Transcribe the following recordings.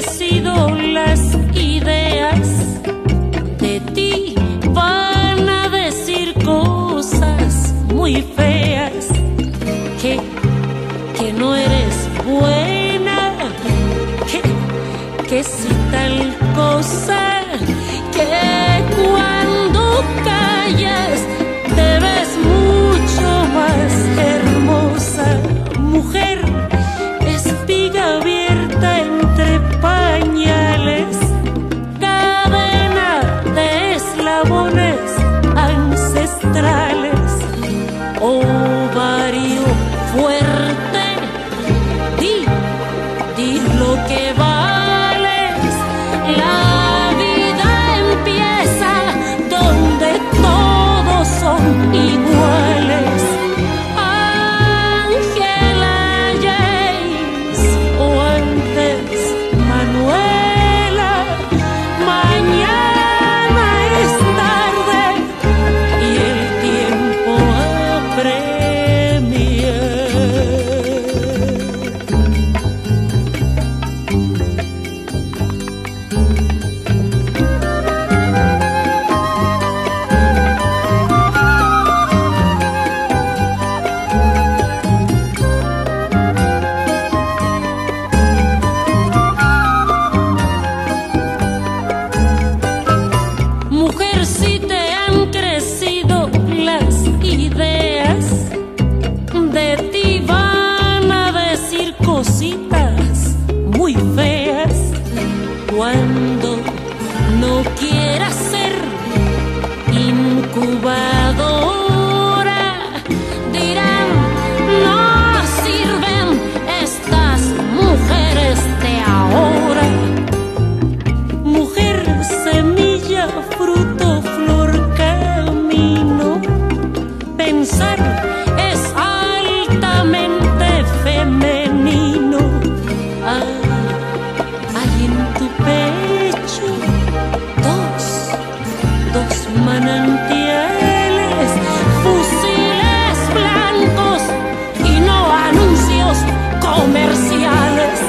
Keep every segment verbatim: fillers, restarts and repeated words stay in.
crecido las ideas, de ti van a decir cosas muy feas, que, que no eres buena, que, que si tal cosa, que cuando callas te ves mucho más hermosa, mujer, espiga abierta entre pañales, cadena de eslabones ancestrales, ovario fuerte, di, di lo que vales, la vida empieza donde todos son iguales. Ángela James o antes Manuela, mañana es tarde y el tiempo apremia. Mujer, si te han crecido las ideas, de ti van a decir cositas muy feas, cuando no quieras ser incubadora, dirán, no sirven estas mujeres de ahora. Mujer, semilla, fruto, flor, camino, pensar es altamente femenino. Hay, hay en tu pecho dos, dos manantiales, fusiles blancos y no anuncios comerciales.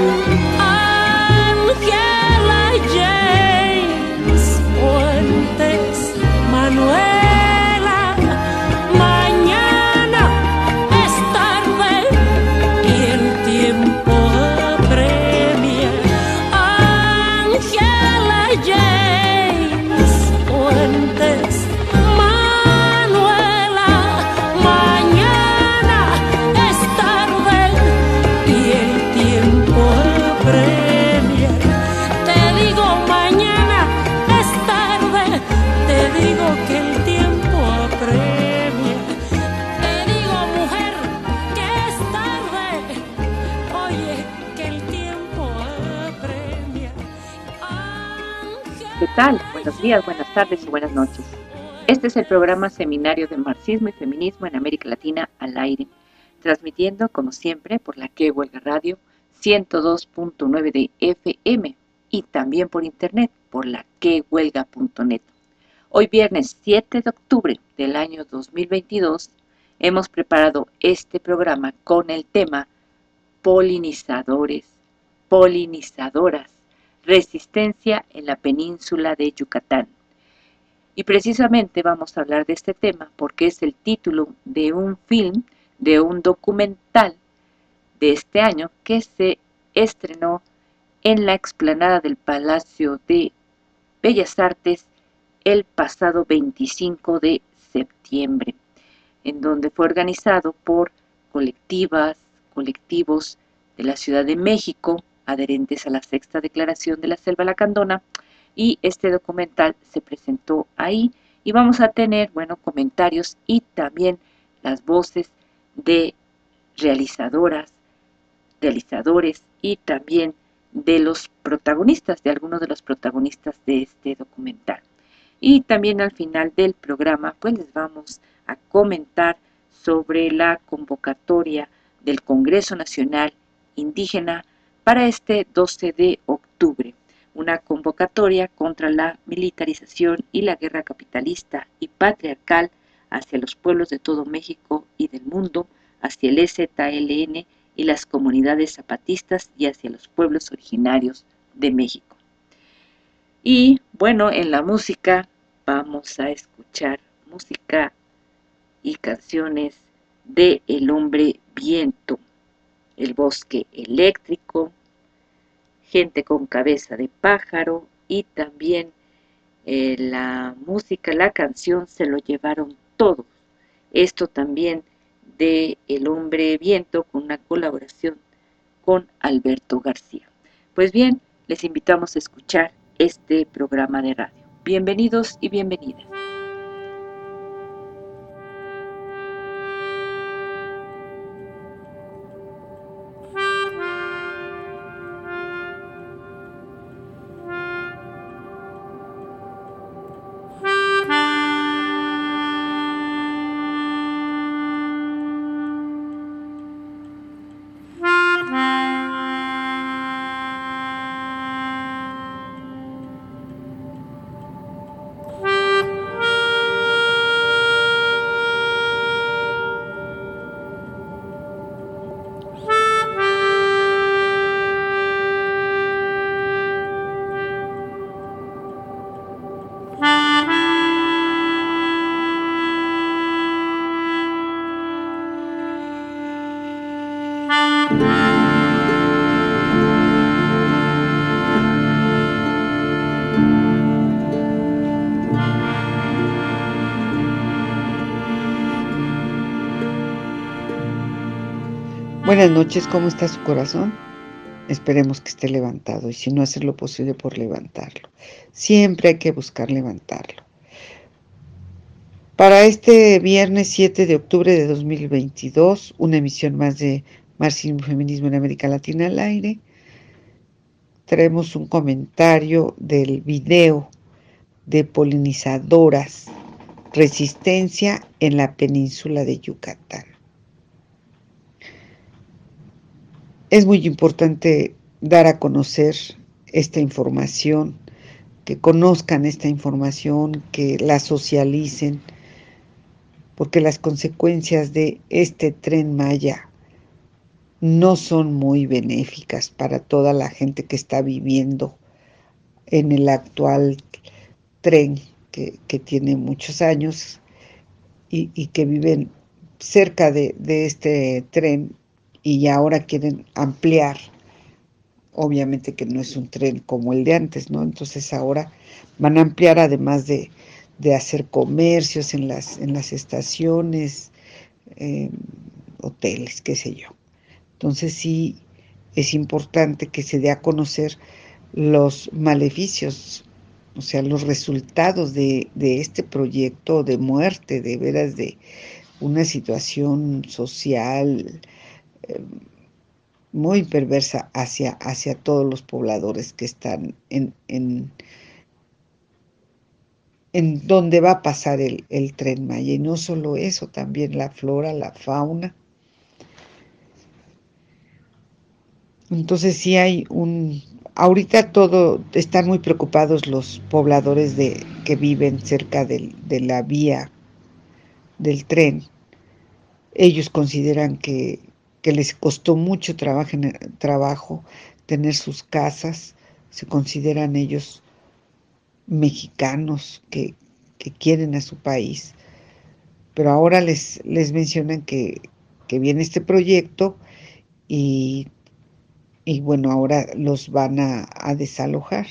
Ángela James Fuentes, Manuela, mañana es tarde y el tiempo apremia. Ángela James Fuentes, Manuela, mañana es tarde y el tiempo apremia. Te digo mañana es tarde, te digo que el tiempo apremia. Te digo mujer que es tarde, oye que el tiempo apremia. ¿Qué tal? Buenos días, buenas tardes o buenas noches. Este es el programa Seminario de Marxismo y Feminismo en América Latina al aire, transmitiendo como siempre por la Que Huelga Radio ciento dos punto nueve de F M y también por internet por la que huelga punto net. Hoy viernes siete de octubre del año dos mil veintidós hemos preparado este programa con el tema polinizadores, polinizadoras, resistencia en la península de Yucatán. Y precisamente vamos a hablar de este tema porque es el título de un film, de un documental de este año que se estrenó en la explanada del Palacio de Bellas Artes el pasado veinticinco de septiembre, en donde fue organizado por colectivas, colectivos de la Ciudad de México, adherentes a la Sexta Declaración de la Selva Lacandona, y este documental se presentó ahí y vamos a tener, bueno, comentarios y también las voces de realizadoras, realizadores y también de los protagonistas, de algunos de los protagonistas de este documental. Y también al final del programa, pues les vamos a comentar sobre la convocatoria del Congreso Nacional Indígena para este doce de octubre. Una convocatoria contra la militarización y la guerra capitalista y patriarcal hacia los pueblos de todo México y del mundo, hacia el E Z L N y las comunidades zapatistas y hacia los pueblos originarios de México. Y bueno, en la música vamos a escuchar música y canciones de El Hombre Viento, El Bosque Eléctrico, Gente con Cabeza de Pájaro y también eh, la música, la canción Se lo llevaron todo. Esto también de El Hombre Viento con una colaboración con Alberto García. Pues bien, les invitamos a escuchar este programa de radio. Bienvenidos y bienvenidas. Buenas noches, ¿cómo está su corazón? Esperemos que esté levantado y si no, hacer lo posible por levantarlo. Siempre hay que buscar levantarlo. Para este viernes siete de octubre de dos mil veintidós, una emisión más de Marxismo y Feminismo en América Latina al aire, traemos un comentario del video de polinizadoras, resistencia en la península de Yucatán. Es muy importante dar a conocer esta información, que conozcan esta información, que la socialicen, porque las consecuencias de este Tren Maya no son muy benéficas para toda la gente que está viviendo en el actual tren, que, que tiene muchos años y, y que viven cerca de, de este tren y ahora quieren ampliar. Obviamente que no es un tren como el de antes, ¿no? Entonces ahora van a ampliar, además de, de hacer comercios en las, en las estaciones, eh, hoteles, qué sé yo. Entonces sí es importante que se dé a conocer los maleficios, o sea, los resultados de, de este proyecto de muerte, de veras, de una situación social eh, muy perversa hacia, hacia todos los pobladores que están en, en, en donde va a pasar el, el Tren Maya. Y no solo eso, también la flora, la fauna. Entonces sí hay un... Ahorita todo, están muy preocupados los pobladores de, que viven cerca del, de la vía del tren. Ellos consideran que, que les costó mucho trabajo, trabajo tener sus casas, se consideran ellos mexicanos que, que quieren a su país, pero ahora les, les mencionan que, que viene este proyecto y, y bueno, ahora los van a, a desalojar.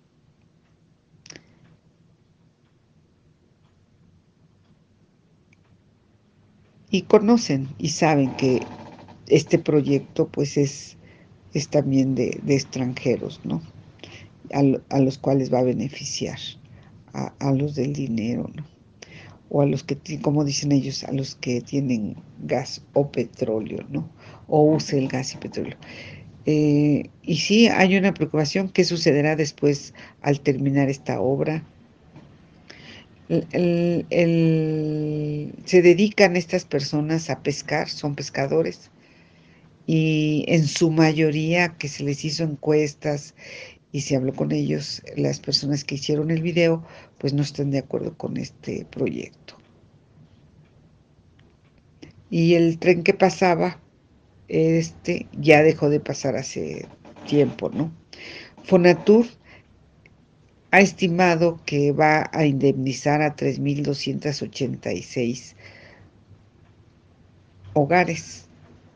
Y conocen y saben que este proyecto pues es, es también de, de extranjeros, ¿no? A, a los cuales va a beneficiar, a, a los del dinero, ¿no? O a los que, como dicen ellos, a los que tienen gas o petróleo, ¿no? O use el gas y petróleo. Eh, y sí, hay una preocupación, ¿qué sucederá después al terminar esta obra? El, el, el, se dedican estas personas a pescar, son pescadores, y en su mayoría que se les hizo encuestas y se habló con ellos, las personas que hicieron el video, pues no están de acuerdo con este proyecto. Y el tren que pasaba, este, ya dejó de pasar hace tiempo, ¿no? Fonatur ha estimado que va a indemnizar a tres mil doscientos ochenta y seis hogares.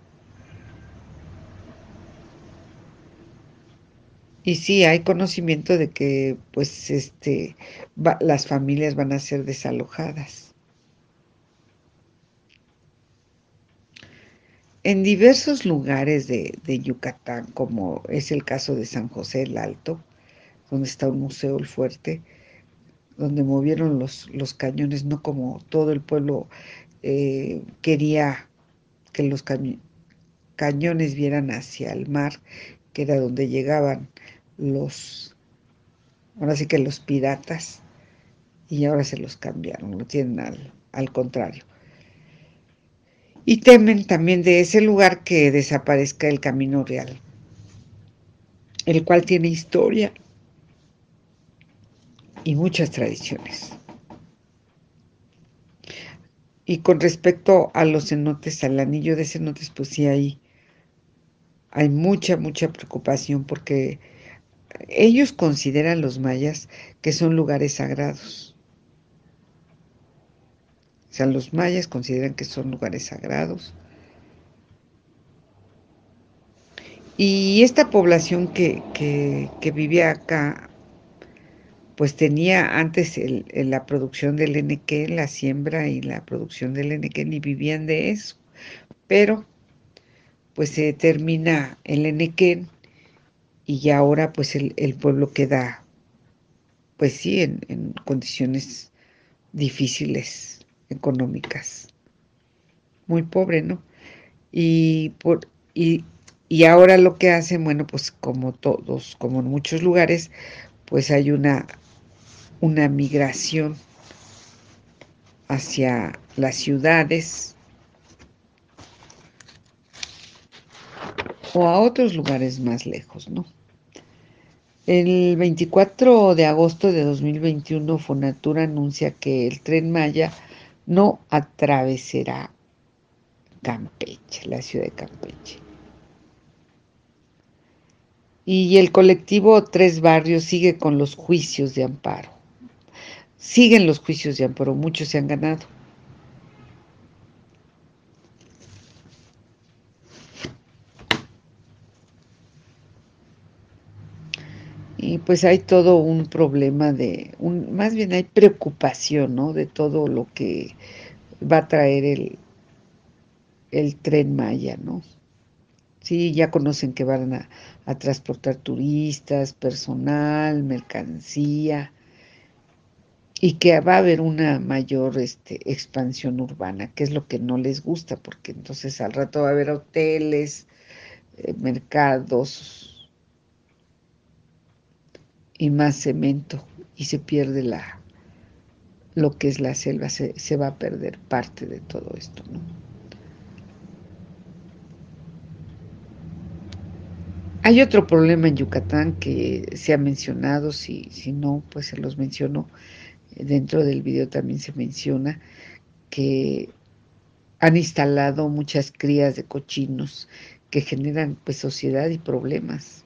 Y sí, hay conocimiento de que pues este va, las familias van a ser desalojadas. En diversos lugares de, de Yucatán, como es el caso de San José el Alto, donde está un museo, el fuerte, donde movieron los, los cañones, no como todo el pueblo eh, quería que los cañones cañones vieran hacia el mar, que era donde llegaban los, ahora sí que los piratas, y ahora se los cambiaron, lo tienen al, al contrario. Y temen también de ese lugar que desaparezca el Camino Real, el cual tiene historia y muchas tradiciones. Y con respecto a los cenotes, al anillo de cenotes, pues sí hay, hay mucha, mucha preocupación porque ellos consideran, los mayas, que son lugares sagrados. O sea, los mayas consideran que son lugares sagrados. Y esta población que, que, que vivía acá, pues tenía antes el, el, la producción del enequén, la siembra y la producción del enequén, y vivían de eso. Pero, pues se termina el enequén y ya ahora, pues el, el pueblo queda, pues sí, en, en condiciones difíciles económicas. Muy pobre, ¿no? Y, por, y, y ahora lo que hacen, bueno, pues como todos, como en muchos lugares, pues hay una, una migración hacia las ciudades o a otros lugares más lejos, ¿no? El veinticuatro de agosto de dos mil veintiuno, Fonatur anuncia que el Tren Maya no atravesará Campeche, la ciudad de Campeche. Y el colectivo Tres Barrios sigue con los juicios de amparo. Siguen los juicios de amparo, muchos se han ganado. Y pues hay todo un problema de, un, más bien hay preocupación, ¿no? De todo lo que va a traer el, el Tren Maya, ¿no? Sí, ya conocen que van a, a transportar turistas, personal, mercancía, y que va a haber una mayor este, expansión urbana, que es lo que no les gusta, porque entonces al rato va a haber hoteles, eh, mercados y más cemento, y se pierde la lo que es la selva, se, se va a perder parte de todo esto, ¿no? Hay otro problema en Yucatán que se ha mencionado, si, si no, pues se los menciono, dentro del video también se menciona que han instalado muchas crías de cochinos que generan pues sociedad y problemas.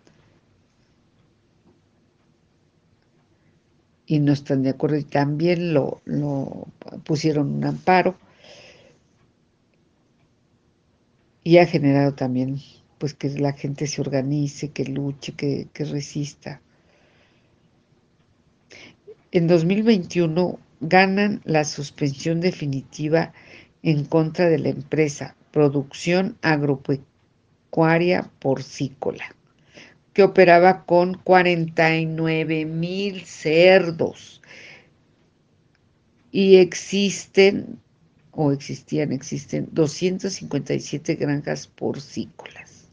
Y no están de acuerdo y también lo, lo pusieron un amparo y ha generado también pues que la gente se organice, que luche, que, que resista. En dos mil veintiuno ganan la suspensión definitiva en contra de la empresa Producción Agropecuaria Porcícola, que operaba con cuarenta y nueve mil cerdos. Y existen, o existían, existen doscientas cincuenta y siete granjas porcícolas.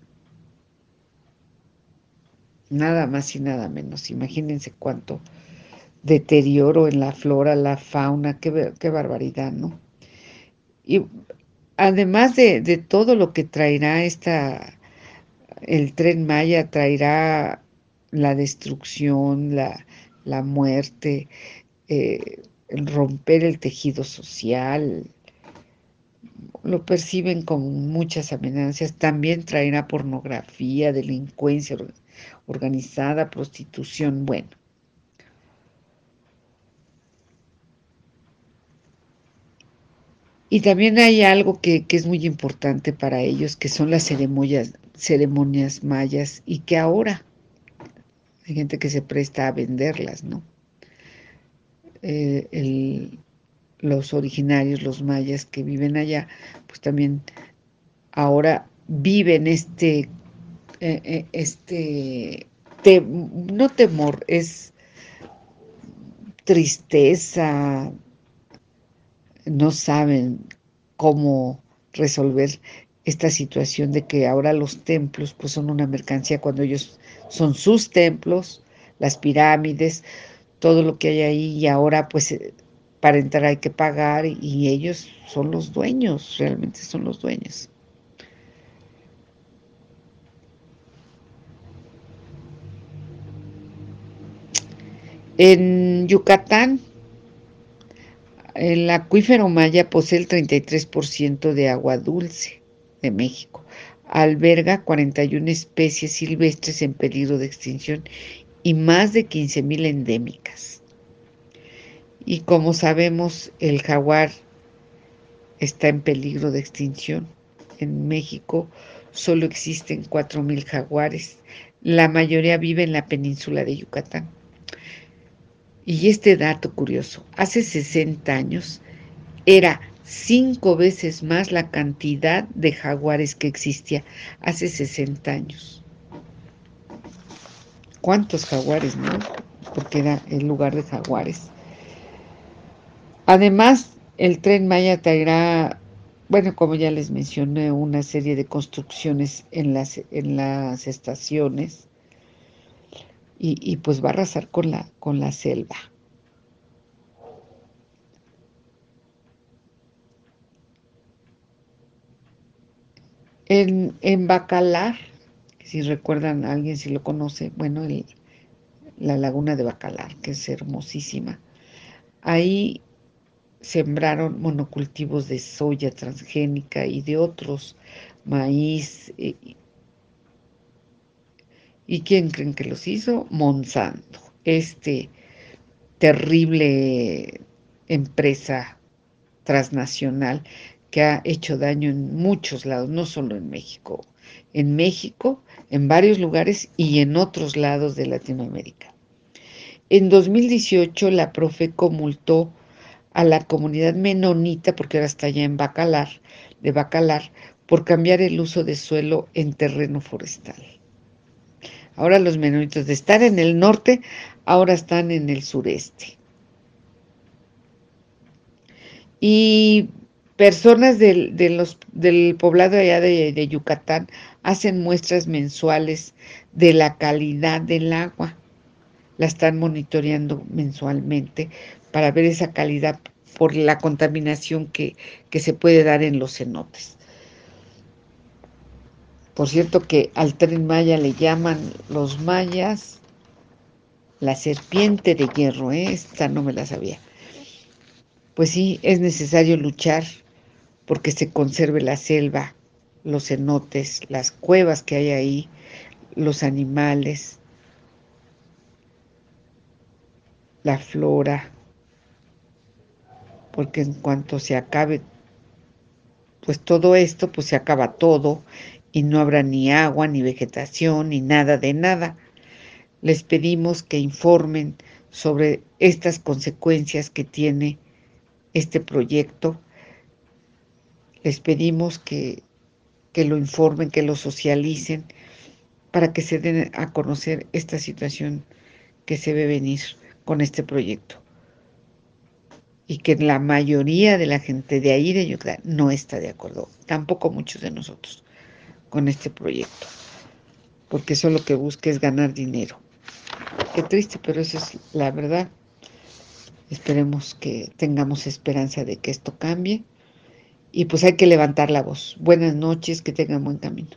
Nada más y nada menos. Imagínense cuánto deterioro en la flora, la fauna, qué, qué barbaridad, ¿no? Y además de, de todo lo que traerá esta, el Tren Maya, traerá la destrucción, la, la muerte, eh, el romper el tejido social, lo perciben con muchas amenazas, también traerá pornografía, delincuencia, organizada, prostitución, bueno. Y también hay algo que, que es muy importante para ellos, que son las ceremonias, ceremonias mayas, y que ahora hay gente que se presta a venderlas, ¿no? Eh, el, los originarios, los mayas que viven allá, pues también ahora viven este, eh, este, te, no temor, es tristeza, no saben cómo resolver esta situación de que ahora los templos pues son una mercancía cuando ellos son sus templos, las pirámides, todo lo que hay ahí, y ahora pues para entrar hay que pagar y ellos son los dueños, realmente son los dueños. En Yucatán, el acuífero maya posee el treinta y tres por ciento de agua dulce de México. Alberga cuarenta y una especies silvestres en peligro de extinción y más de quince mil endémicas. Y como sabemos, el jaguar está en peligro de extinción. En México solo existen cuatro mil jaguares. La mayoría vive en la península de Yucatán. Y este dato curioso, hace sesenta años era cinco veces más la cantidad de jaguares que existía hace sesenta años. ¿Cuántos jaguares, no? Porque era el lugar de jaguares. Además, el Tren Maya traerá, bueno, como ya les mencioné, una serie de construcciones en las, en las estaciones y, y pues va a arrasar con la, con la selva. En, en Bacalar, si recuerdan a alguien, si lo conoce, bueno, el, la laguna de Bacalar, que es hermosísima. Ahí sembraron monocultivos de soya transgénica y de otros, maíz. Eh, ¿Y quién creen que los hizo? Monsanto, este terrible empresa transnacional que ha hecho daño en muchos lados, no solo en México, en México, en varios lugares y en otros lados de Latinoamérica. En dos mil dieciocho la Profeco multó a la comunidad menonita, porque ahora está allá en Bacalar, de Bacalar, por cambiar el uso de suelo en terreno forestal. Ahora los menonitas de estar en el norte, ahora están en el sureste. Y personas del, de los, del poblado allá de, de Yucatán hacen muestras mensuales de la calidad del agua. La están monitoreando mensualmente para ver esa calidad por la contaminación que, que se puede dar en los cenotes. Por cierto que al Tren Maya le llaman los mayas la serpiente de hierro, ¿eh? Esta no me la sabía. Pues sí, es necesario luchar porque se conserve la selva, los cenotes, las cuevas que hay ahí, los animales, la flora, porque en cuanto se acabe pues todo esto, pues se acaba todo y no habrá ni agua, ni vegetación, ni nada de nada. Les pedimos que informen sobre estas consecuencias que tiene este proyecto. Les pedimos que, que lo informen, que lo socialicen, para que se den a conocer esta situación que se ve venir con este proyecto. Y que la mayoría de la gente de ahí de Yucatán no está de acuerdo, tampoco muchos de nosotros, con este proyecto, porque eso lo que busca es ganar dinero. Qué triste, pero esa es la verdad. Esperemos que tengamos esperanza de que esto cambie y pues hay que levantar la voz. Buenas noches, que tengan buen camino.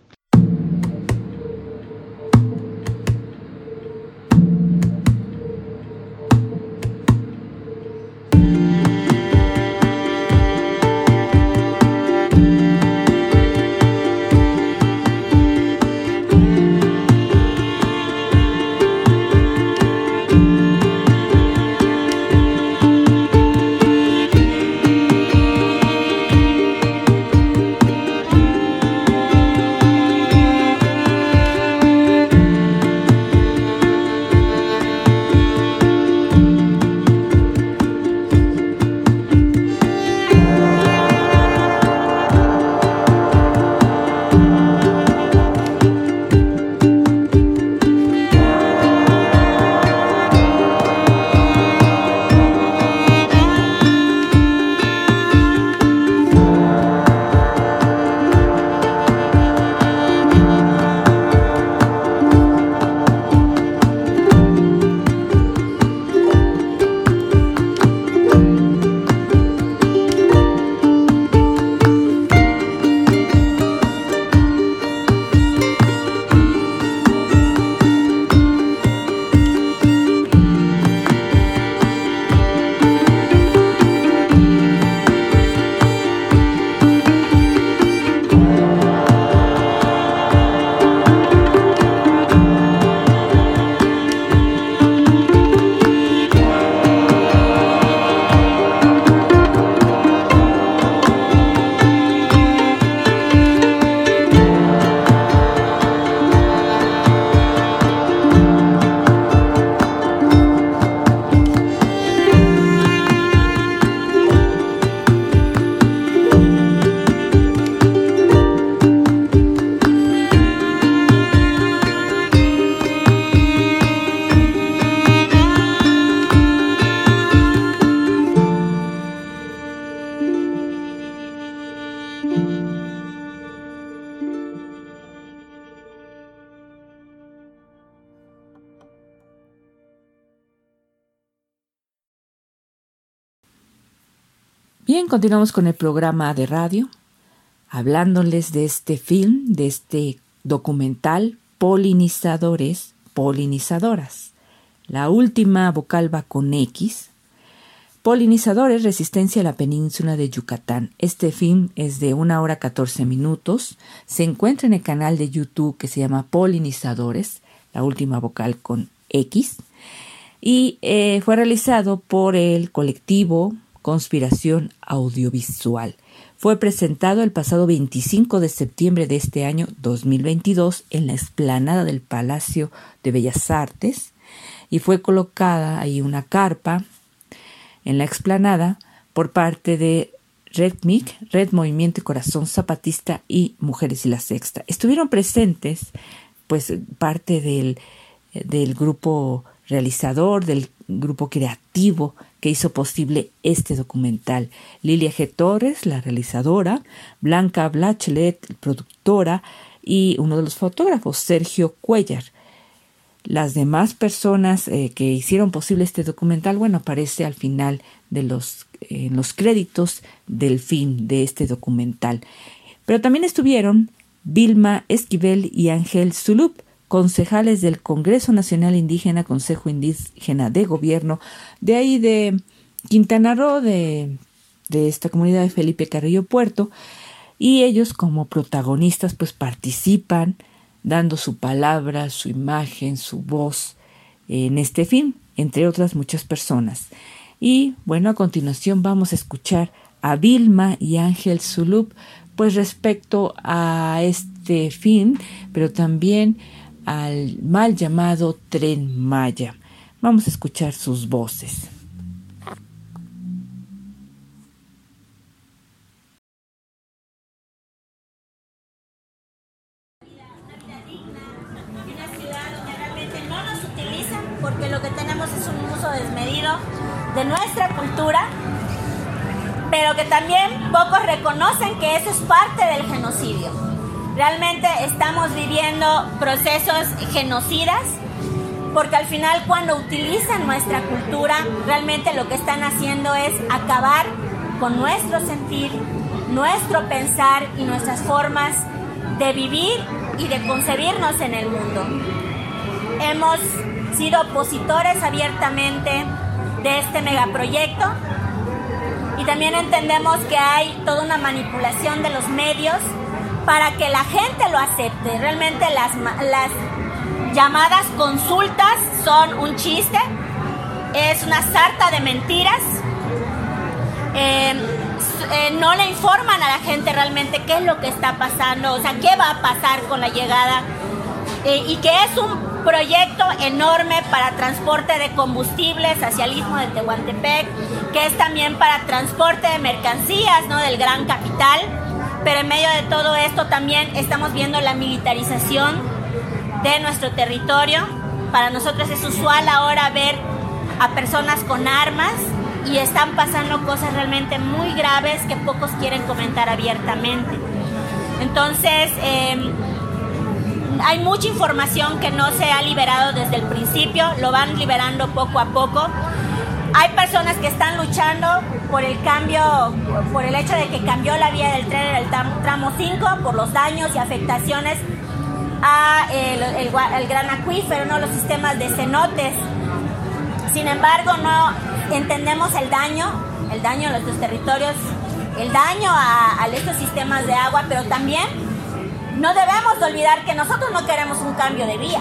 Bien, continuamos con el programa de radio, hablándoles de este film, de este documental, Polinizadores, Polinizadoras. La última vocal va con X. Polinizadores, resistencia a la península de Yucatán. Este film es de una hora catorce minutos. Se encuentra en el canal de YouTube que se llama Polinizadores, la última vocal con X. Y eh, fue realizado por el colectivo Conspiración Audiovisual. Fue presentado el pasado veinticinco de septiembre de este año dos mil veintidós en la explanada del Palacio de Bellas Artes y fue colocada ahí una carpa en la explanada por parte de Red M I C, Red Movimiento y Corazón Zapatista y Mujeres y la Sexta. Estuvieron presentes pues parte del, del grupo realizador, del grupo creativo que hizo posible este documental. Lilia G. Torres, la realizadora, Blanca Bachelet, productora, y uno de los fotógrafos, Sergio Cuellar. Las demás personas eh, que hicieron posible este documental, bueno, aparece al final de los, eh, en los créditos del film de este documental. Pero también estuvieron Vilma Esquivel y Ángel Zulup, concejales del Congreso Nacional Indígena, Consejo Indígena de Gobierno, de ahí de Quintana Roo, de, de esta comunidad de Felipe Carrillo Puerto, y ellos como protagonistas pues participan dando su palabra, su imagen, su voz en este film, entre otras muchas personas. Y bueno, a continuación vamos a escuchar a Vilma y Ángel Zulup pues respecto a este film, pero también al mal llamado Tren Maya. Vamos a escuchar sus voces. Una ciudad donde realmente no nos utilizan porque lo que tenemos es un uso desmedido de nuestra cultura, pero que también pocos reconocen que eso es parte del genocidio. Realmente estamos viviendo procesos genocidas porque al final cuando utilizan nuestra cultura realmente lo que están haciendo es acabar con nuestro sentir, nuestro pensar y nuestras formas de vivir y de concebirnos en el mundo. Hemos sido opositores abiertamente de este megaproyecto y también entendemos que hay toda una manipulación de los medios para que la gente lo acepte. Realmente las, las llamadas consultas son un chiste, es una sarta de mentiras. Eh, eh, no le informan a la gente realmente qué es lo que está pasando, o sea, qué va a pasar con la llegada, eh, y que es un proyecto enorme para transporte de combustibles hacia el istmo de Tehuantepec, que es también para transporte de mercancías, ¿no?, del gran capital. Pero en medio de todo esto también estamos viendo la militarización de nuestro territorio. Para nosotros es usual ahora ver a personas con armas y están pasando cosas realmente muy graves que pocos quieren comentar abiertamente. Entonces, eh, hay mucha información que no se ha liberado desde el principio, lo van liberando poco a poco. Hay personas que están luchando por el cambio, por el hecho de que cambió la vía del tren en el tramo cinco, por los daños y afectaciones a el, el, el gran acuífero, ¿no?, los sistemas de cenotes. Sin embargo, no entendemos el daño, el daño a nuestros territorios, el daño a, a estos sistemas de agua, pero también no debemos de olvidar que nosotros no queremos un cambio de vía.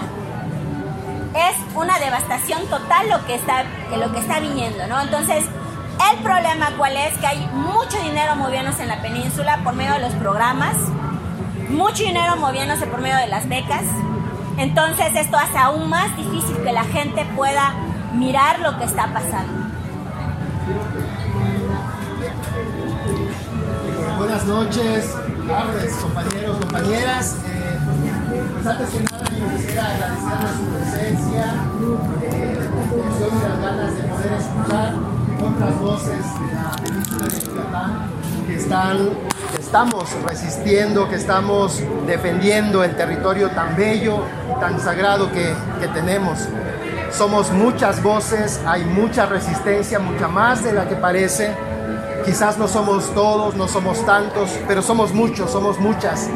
Es una devastación total lo que está, lo que está viniendo, ¿no? Entonces, el problema cuál es, que hay mucho dinero moviéndose en la península por medio de los programas, mucho dinero moviéndose por medio de las becas. Entonces, esto hace aún más difícil que la gente pueda mirar lo que está pasando. Buenas noches, tardes, compañeros, compañeras. Eh, pues antes que nada, yo quisiera agradecerles su presencia, eh, la comprensión y las ganas de poder escuchar otras voces de la península de Yucatán que están, que estamos resistiendo, que estamos defendiendo el territorio tan bello, tan sagrado que, que tenemos. Somos muchas voces, hay mucha resistencia, mucha más de la que parece, quizás no somos todos, no somos tantos, pero somos muchos, somos muchas,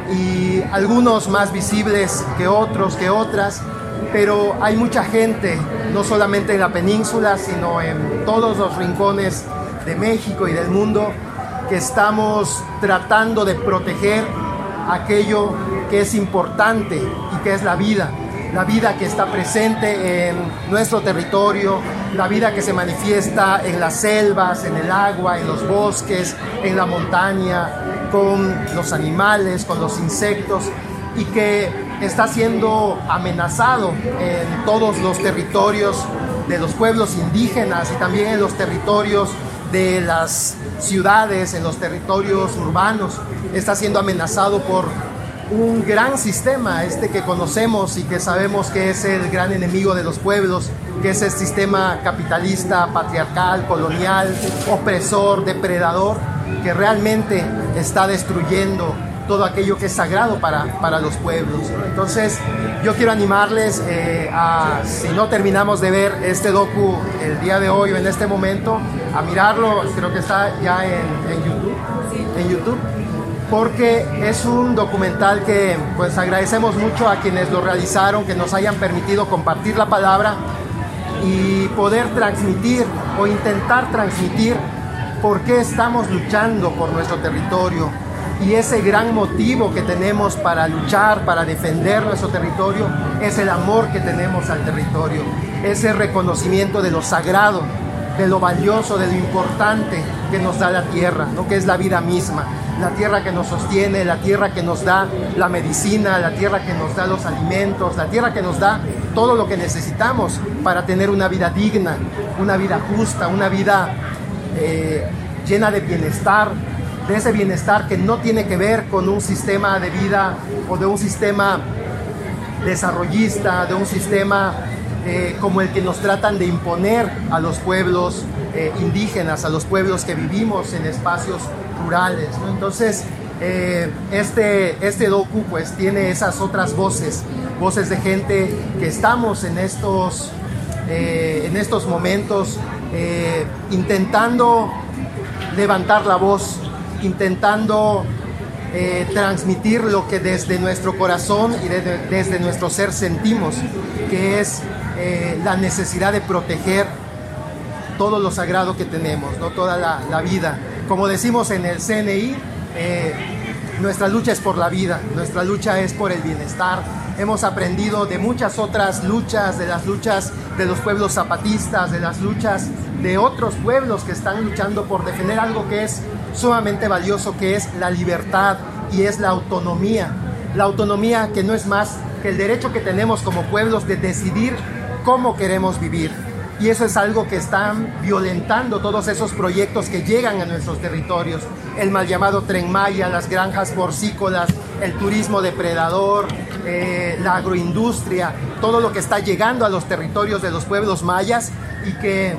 y algunos más visibles que otros, que otras, pero hay mucha gente, no solamente en la península, sino en todos los rincones de México y del mundo, que estamos tratando de proteger aquello que es importante y que es la vida, la vida que está presente en nuestro territorio, la vida que se manifiesta en las selvas, en el agua, en los bosques, en la montaña, con los animales, con los insectos, y que está siendo amenazado en todos los territorios de los pueblos indígenas y también en los territorios de las ciudades, en los territorios urbanos. Está siendo amenazado por un gran sistema, este que conocemos y que sabemos que es el gran enemigo de los pueblos, que es el sistema capitalista, patriarcal, colonial, opresor, depredador, que realmente está destruyendo todo aquello que es sagrado para, para los pueblos. Entonces, yo quiero animarles eh, a, si no terminamos de ver este docu el día de hoy o en este momento, a mirarlo. Creo que está ya en, en YouTube, en YouTube, porque es un documental que pues agradecemos mucho a quienes lo realizaron, que nos hayan permitido compartir la palabra y poder transmitir o intentar transmitir por qué estamos luchando por nuestro territorio. Y ese gran motivo que tenemos para luchar, para defender nuestro territorio, es el amor que tenemos al territorio, ese reconocimiento de lo sagrado, de lo valioso, de lo importante que nos da la tierra, ¿no? Que es la vida misma, la tierra que nos sostiene, la tierra que nos da la medicina, la tierra que nos da los alimentos, la tierra que nos da todo lo que necesitamos para tener una vida digna, una vida justa, una vida eh, llena de bienestar, de ese bienestar que no tiene que ver con un sistema de vida o de un sistema desarrollista, de un sistema eh, como el que nos tratan de imponer a los pueblos eh, indígenas, a los pueblos que vivimos en espacios rurales, ¿no? Entonces, eh, este, este docu pues tiene esas otras voces, voces de gente que estamos en estos, eh, en estos momentos eh, intentando levantar la voz, intentando eh, transmitir lo que desde nuestro corazón y desde, desde nuestro ser sentimos, que es eh, la necesidad de proteger todo lo sagrado que tenemos, ¿no? Toda la, la vida. Como decimos en el C N I, eh, nuestra lucha es por la vida, nuestra lucha es por el bienestar. Hemos aprendido de muchas otras luchas, de las luchas de los pueblos zapatistas, de las luchas de otros pueblos que están luchando por defender algo que es sumamente valioso, que es la libertad y es la autonomía. La autonomía que no es más que el derecho que tenemos como pueblos de decidir cómo queremos vivir. Y eso es algo que están violentando todos esos proyectos que llegan a nuestros territorios. El mal llamado Tren Maya, las granjas porcícolas, el turismo depredador, eh, la agroindustria, todo lo que está llegando a los territorios de los pueblos mayas y que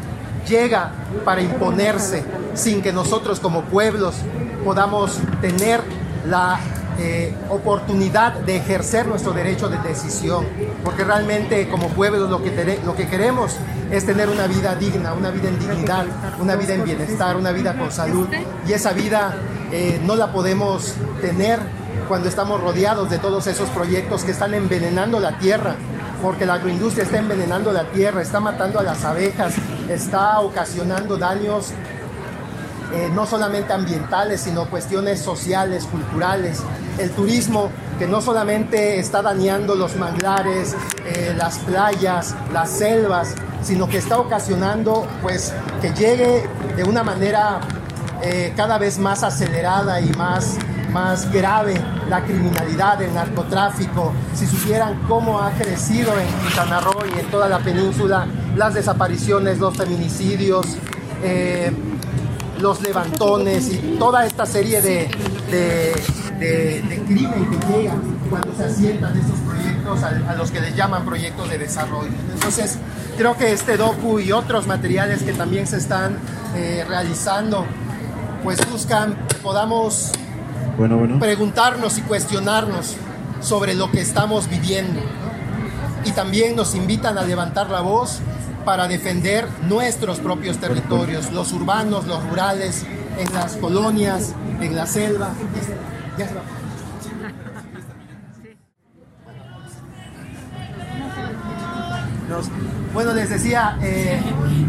llega para imponerse sin que nosotros como pueblos podamos tener la eh, oportunidad de ejercer nuestro derecho de decisión, porque realmente como pueblos lo que, te, lo que queremos es tener una vida digna, una vida en dignidad, una vida en bienestar, una vida con salud, y esa vida eh, no la podemos tener cuando estamos rodeados de todos esos proyectos que están envenenando la tierra, porque la agroindustria está envenenando la tierra, está matando a las abejas, está ocasionando daños eh, no solamente ambientales, sino cuestiones sociales, culturales. El turismo, que no solamente está dañando los manglares, eh, las playas, las selvas, sino que está ocasionando pues, que llegue de una manera eh, cada vez más acelerada y más, más grave la criminalidad, el narcotráfico. Si supieran cómo ha crecido en Quintana Roo y en toda la península las desapariciones, los feminicidios, eh, los levantones y toda esta serie de, de, de, de crimen que llega cuando se asientan estos proyectos a, a los que les llaman proyectos de desarrollo. Entonces, creo que este docu y otros materiales que también se están eh, realizando, pues buscan que podamos bueno, bueno. preguntarnos y cuestionarnos sobre lo que estamos viviendo, ¿no? Y también nos invitan a levantar la voz para defender nuestros propios territorios, los urbanos, los rurales, en las colonias, en la selva. Ya se va. Nos, bueno, les decía, eh,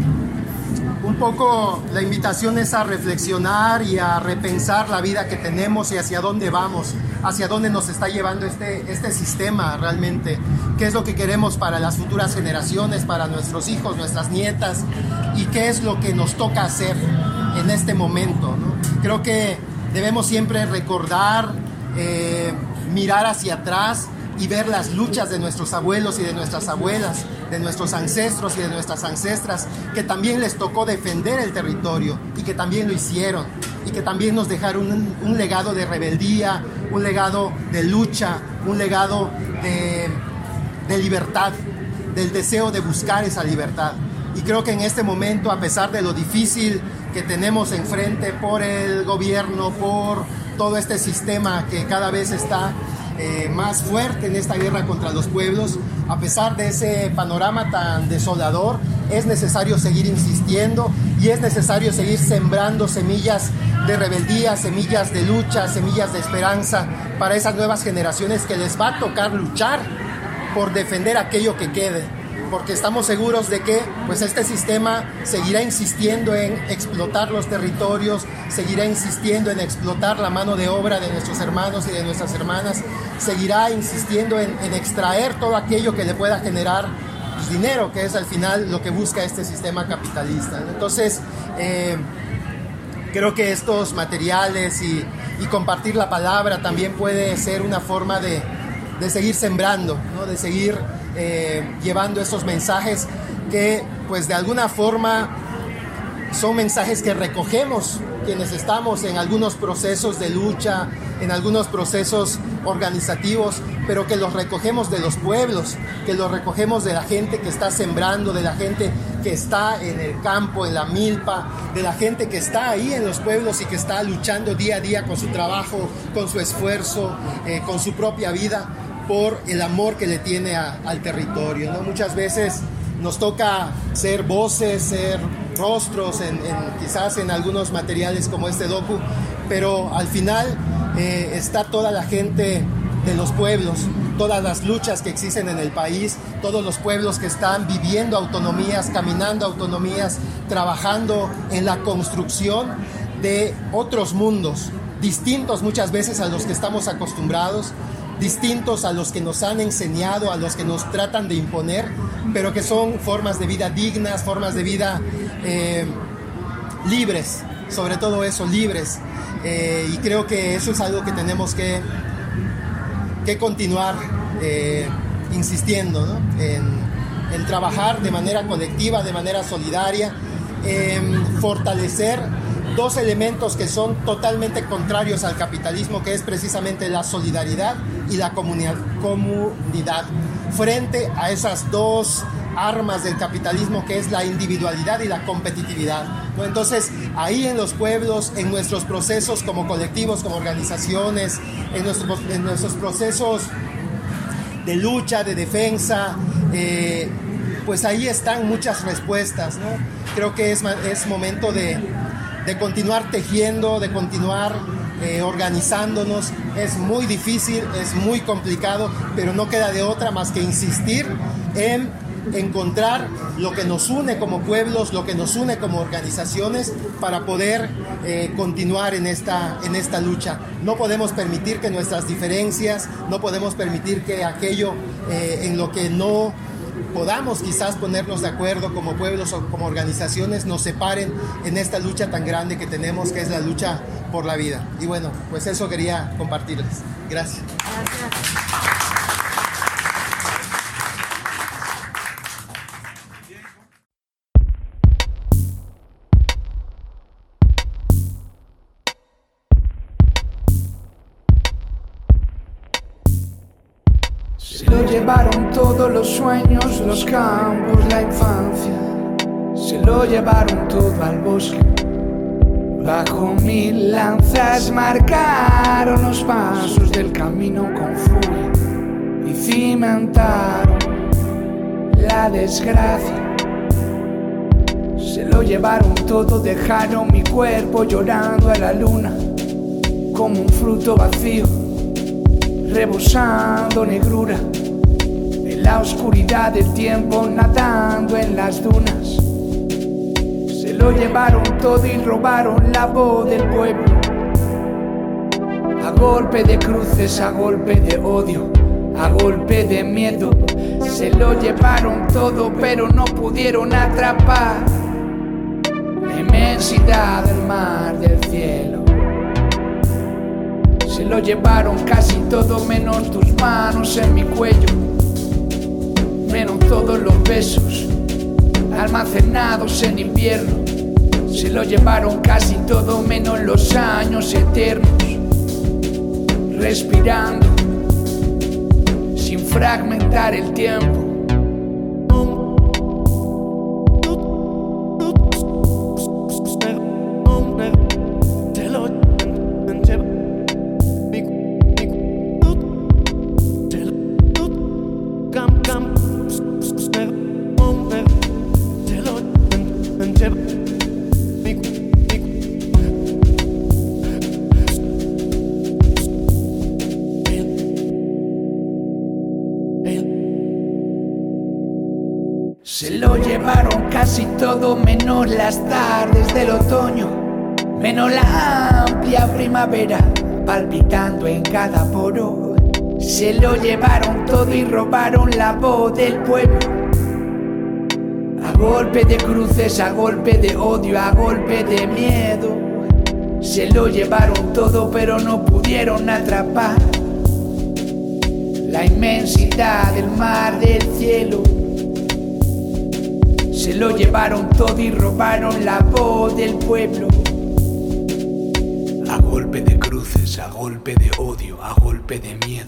un poco la invitación es a reflexionar y a repensar la vida que tenemos y hacia dónde vamos, hacia dónde nos está llevando este, este sistema realmente, qué es lo que queremos para las futuras generaciones, para nuestros hijos, nuestras nietas, y qué es lo que nos toca hacer en este momento, ¿no? Creo que debemos siempre recordar, eh, mirar hacia atrás y ver las luchas de nuestros abuelos y de nuestras abuelas, de nuestros ancestros y de nuestras ancestras, que también les tocó defender el territorio y que también lo hicieron, y que también nos dejaron un, un legado de rebeldía, un legado de lucha, un legado de, de libertad, del deseo de buscar esa libertad. Y creo que en este momento, a pesar de lo difícil que tenemos enfrente por el gobierno, por todo este sistema que cada vez está Eh, más fuerte en esta guerra contra los pueblos, a pesar de ese panorama tan desolador, es necesario seguir insistiendo y es necesario seguir sembrando semillas de rebeldía, semillas de lucha, semillas de esperanza para esas nuevas generaciones que les va a tocar luchar por defender aquello que quede, porque estamos seguros de que pues este sistema seguirá insistiendo en explotar los territorios, seguirá insistiendo en explotar la mano de obra de nuestros hermanos y de nuestras hermanas, seguirá insistiendo en, en extraer todo aquello que le pueda generar pues, dinero, que es al final lo que busca este sistema capitalista. Entonces, eh, creo que estos materiales y, y compartir la palabra también puede ser una forma de, de seguir sembrando, ¿no? De seguir eh, llevando estos mensajes que pues de alguna forma son mensajes que recogemos quienes estamos en algunos procesos de lucha, en algunos procesos organizativos, pero que los recogemos de los pueblos, que los recogemos de la gente que está sembrando, de la gente que está en el campo, en la milpa, de la gente que está ahí en los pueblos y que está luchando día a día con su trabajo, con su esfuerzo, eh, con su propia vida, por el amor que le tiene a, al territorio, ¿no? Muchas veces nos toca ser voces, ser rostros, en, en, quizás en algunos materiales como este docu, pero al final eh, está toda la gente de los pueblos, todas las luchas que existen en el país, todos los pueblos que están viviendo autonomías, caminando autonomías, trabajando en la construcción de otros mundos, distintos muchas veces a los que estamos acostumbrados, distintos a los que nos han enseñado, a los que nos tratan de imponer, pero que son formas de vida dignas, formas de vida eh, libres, sobre todo eso, libres. Eh, y creo que eso es algo que tenemos que, que continuar eh, insistiendo, ¿no? en, en trabajar de manera colectiva, de manera solidaria, en fortalecer dos elementos que son totalmente contrarios al capitalismo, que es precisamente la solidaridad y la comunidad, comunidad frente a esas dos armas del capitalismo, que es la individualidad y la competitividad, ¿no? Entonces, ahí en los pueblos, en nuestros procesos como colectivos, como organizaciones, en nuestros, en nuestros procesos de lucha, de defensa, eh, pues ahí están muchas respuestas, ¿no? Creo que es, es momento de de continuar tejiendo, de continuar eh, organizándonos. Es muy difícil, es muy complicado, pero no queda de otra más que insistir en encontrar lo que nos une como pueblos, lo que nos une como organizaciones para poder eh, continuar en esta, en esta lucha. No podemos permitir que nuestras diferencias, no podemos permitir que aquello eh, en lo que no podamos quizás ponernos de acuerdo como pueblos o como organizaciones nos separen en esta lucha tan grande que tenemos, que es la lucha por la vida. Y bueno, pues eso quería compartirles. Gracias. Gracias. Se lo llevaron todos los sueños, los campos, la infancia. Se lo llevaron todo al bosque. Bajo mil lanzas marcaron los pasos del camino con furia y cimentaron la desgracia Se lo llevaron todo, dejaron mi cuerpo llorando a la luna, como un fruto vacío, rebosando negrura, en la oscuridad del tiempo nadando en las dunas. Se lo llevaron todo y robaron la voz del pueblo, a golpe de cruces, a golpe de odio, a golpe de miedo. Se lo llevaron todo, pero no pudieron atrapar la inmensidad del mar, del cielo. Se lo llevaron casi todo, menos tus manos en mi cuello, menos todos los besos almacenados en invierno. Se lo llevaron casi todo, menos los años eternos, respirando sin fragmentar el tiempo. Se lo llevaron casi todo, menos las tardes del otoño, menos la amplia primavera palpitando en cada poro. Se lo llevaron todo y robaron la voz del pueblo, a golpe de cruces, a golpe de odio, a golpe de miedo. Se lo llevaron todo, pero no pudieron atrapar la inmensidad del mar, del cielo. Se lo llevaron todo y robaron la voz del pueblo, a golpe de cruces, a golpe de odio, a golpe de miedo.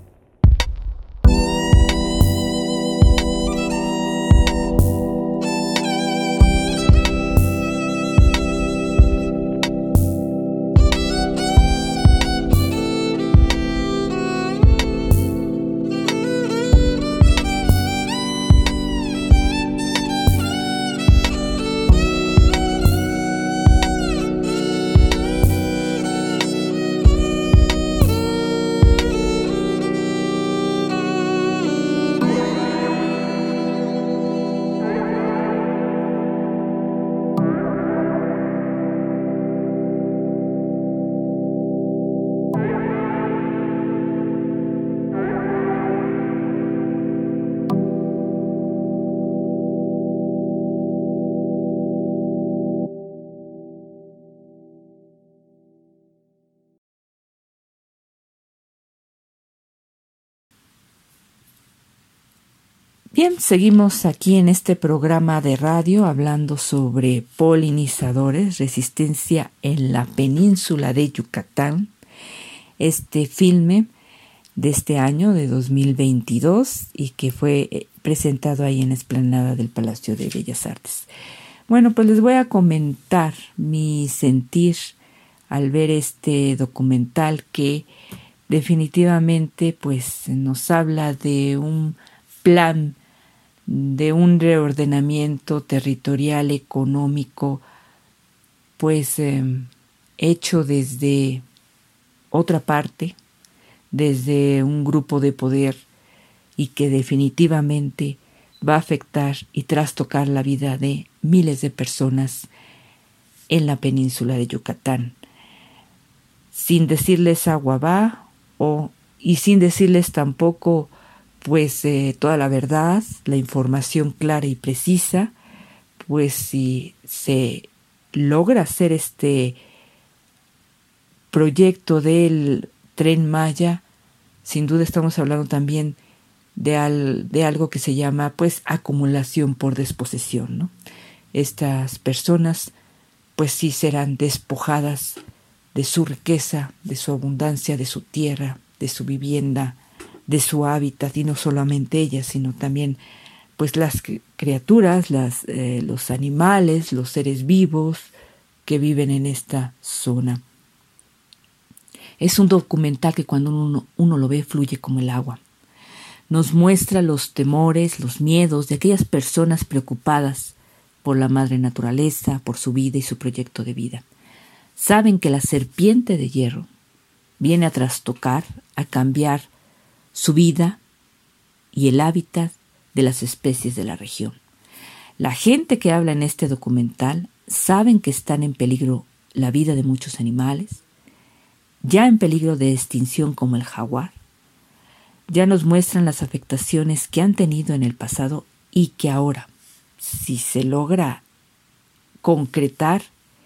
Bien, seguimos aquí en este programa de radio hablando sobre polinizadores, resistencia en la península de Yucatán. Este filme de este año, de dos mil veintidós, y que fue presentado ahí en la explanada del Palacio de Bellas Artes. Bueno, pues les voy a comentar mi sentir al ver este documental que definitivamente pues nos habla de un plan, de un reordenamiento territorial, económico, pues eh, hecho desde otra parte, desde un grupo de poder, y que definitivamente va a afectar y trastocar la vida de miles de personas en la península de Yucatán, sin decirles agua va, o, y sin decirles tampoco pues eh, toda la verdad, la información clara y precisa. Pues si se logra hacer este proyecto del Tren Maya, sin duda estamos hablando también de, al, de algo que se llama pues acumulación por desposesión, ¿no? Estas personas pues sí serán despojadas de su riqueza, de su abundancia, de su tierra, de su vivienda, de su hábitat, y no solamente ellas, sino también pues las criaturas, las, eh, los animales, los seres vivos que viven en esta zona. Es un documental que cuando uno, uno lo ve fluye como el agua. Nos muestra los temores, los miedos de aquellas personas preocupadas por la madre naturaleza, por su vida y su proyecto de vida. Saben que la serpiente de hierro viene a trastocar, a cambiar su vida y el hábitat de las especies de la región. La gente que habla en este documental saben que están en peligro la vida de muchos animales, ya en peligro de extinción como el jaguar. Ya nos muestran las afectaciones que han tenido en el pasado y que ahora, si se logra concretar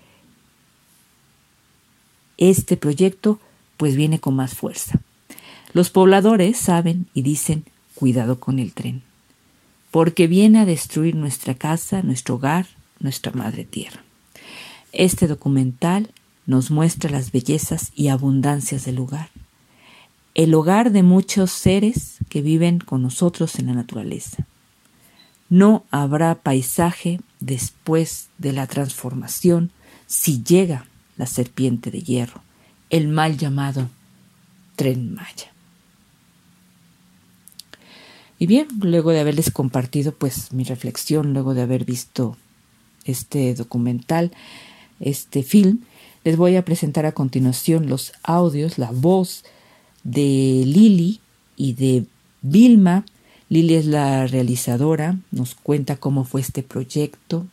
este proyecto, pues viene con más fuerza. Los pobladores saben y dicen, cuidado con el tren, porque viene a destruir nuestra casa, nuestro hogar, nuestra madre tierra. Este documental nos muestra las bellezas y abundancias del lugar, el hogar de muchos seres que viven con nosotros en la naturaleza. No habrá paisaje después de la transformación si llega la serpiente de hierro, el mal llamado Tren Maya. Y bien, luego de haberles compartido pues mi reflexión, luego de haber visto este documental, este film, les voy a presentar a continuación los audios, la voz de Lili y de Vilma. Lili es la realizadora, nos cuenta cómo fue este proyecto,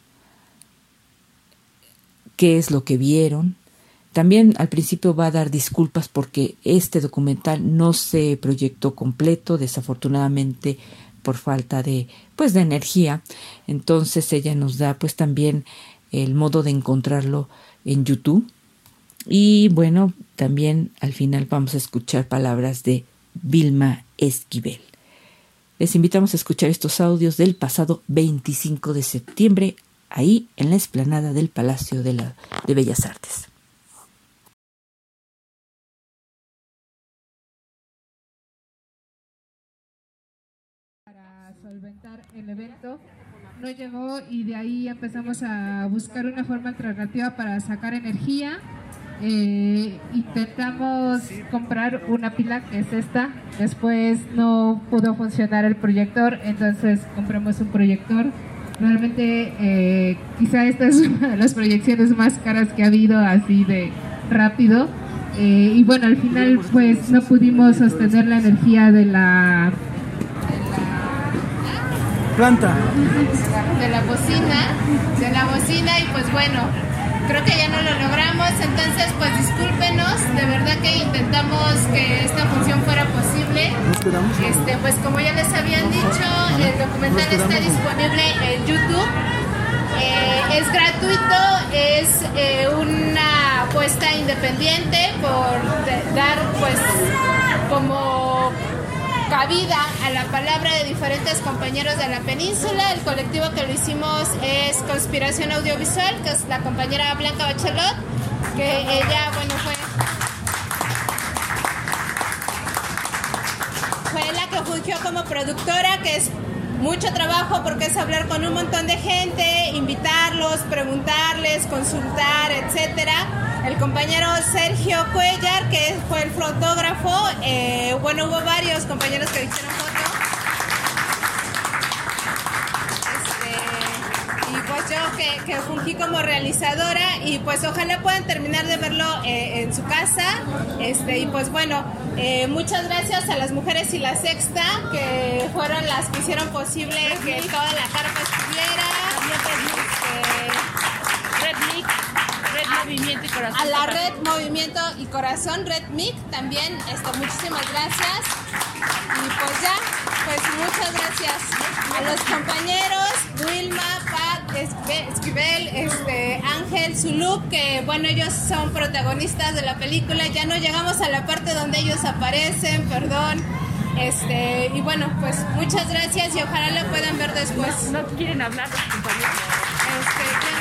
qué es lo que vieron. También al principio va a dar disculpas porque este documental no se proyectó completo, desafortunadamente por falta de, pues, de energía. Entonces ella nos da pues también el modo de encontrarlo en YouTube. Y bueno, también al final vamos a escuchar palabras de Vilma Esquivel. Les invitamos a escuchar estos audios del pasado veinticinco de septiembre, ahí en la explanada del Palacio de, la, de Bellas Artes. Para solventar el evento no llegó y de ahí empezamos a buscar una forma alternativa para sacar energía. Eh, intentamos comprar una pila, que es esta. Después no pudo funcionar el proyector, entonces compramos un proyector. Realmente eh, quizá esta es una de las proyecciones más caras que ha habido así de rápido. Eh, y bueno, al final pues no pudimos sostener la energía de la planta, de la bocina, de la bocina y pues bueno, creo que ya no lo logramos, entonces pues discúlpenos, de verdad que intentamos que esta función fuera posible. Este, pues como ya les habían dicho, el documental está disponible en YouTube, eh, es gratuito, es eh, una apuesta independiente por de, dar pues como cabida a la palabra de diferentes compañeros de la península. El colectivo que lo hicimos es Conspiración Audiovisual, que es la compañera Blanca Bachelot, que ella, bueno, fue, fue la que fungió como productora, que es mucho trabajo porque es hablar con un montón de gente, invitarlos, preguntarles, consultar, etcétera. El compañero Sergio Cuellar, que fue el fotógrafo, eh, bueno, hubo varios compañeros que hicieron foto. Este, y pues yo que, que fungí como realizadora y pues ojalá puedan terminar de verlo eh, en su casa. Este, y pues bueno, eh, muchas gracias a las Mujeres y la Sexta, que fueron las que hicieron posible que toda la carpa estuviera. Este, Red Mic. Red Movimiento y Corazón. A la Red Movimiento y Corazón, Red M I C también, este, muchísimas gracias. Y pues ya, pues muchas gracias a los compañeros, Wilma, Pat, Esquivel, este, Ángel, Zuluk, que bueno, ellos son protagonistas de la película. Ya no llegamos a la parte donde ellos aparecen, perdón. Este, y bueno, pues muchas gracias y ojalá lo puedan ver después. ¿No, no quieren hablar los compañeros? Este,